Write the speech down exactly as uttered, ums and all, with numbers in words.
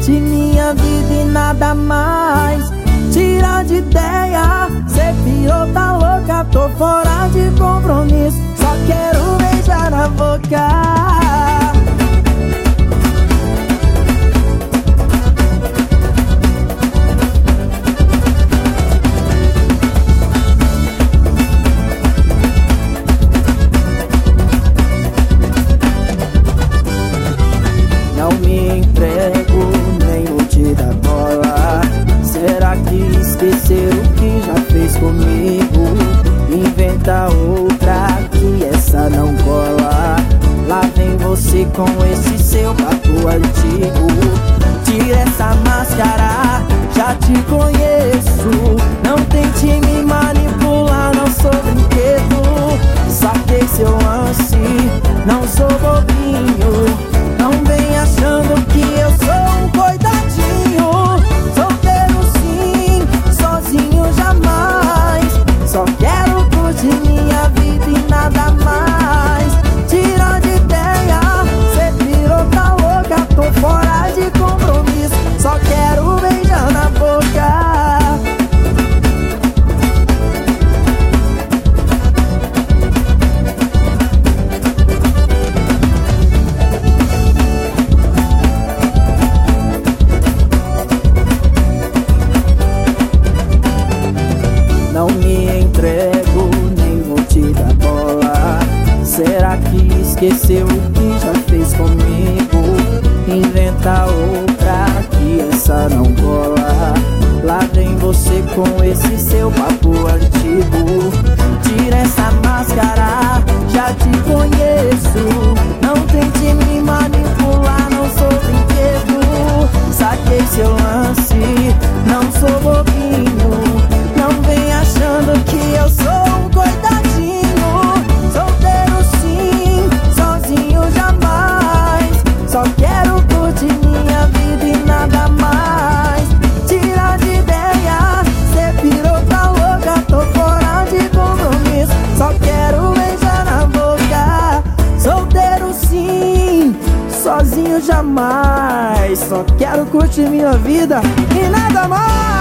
curte minha vida e nada mais. Tira de ideia, cê virou, tá louca, tô fora de compromisso, só quero beijar na boca. Não me entrego, nem vou te dar bola. Será que esqueceu o que já fez comigo? Inventa outra, que essa não cola. Lá vem você com esse seu papo antigo. Tira essa máscara, já te conheço. Não tente me manipular, não sou brinquedo. Saquei seu lance, não sou bobinho. Não vem achando que eu sou um coitadinho. Solteiro sim, sozinho jamais. Só quero curtir minha vida e nada mais. Tira de ideia, cê virou, tá louca, tô fora de compromisso, só quero beijar na boca. Não me entrego, nem vou te dar bola. Será que esqueceu o que já fez comigo? Inventa outra, que essa não cola. Lá vem você com esse seu papo antigo. Tira essa máscara, já te conheço. Não tente me manipular, não sou brinquedo. Saquei seu lance, não sou bobinho. Não vem achando que eu sou um coitadinho. Solteiro sim, sozinho jamais. Só quero curtir minha vida e nada mais. Tira de ideia, cê pirou, tá louca, tô fora de compromisso, só quero beijar na boca. Solteiro sim, sozinho jamais. Só quero curtir minha vida e nada mais.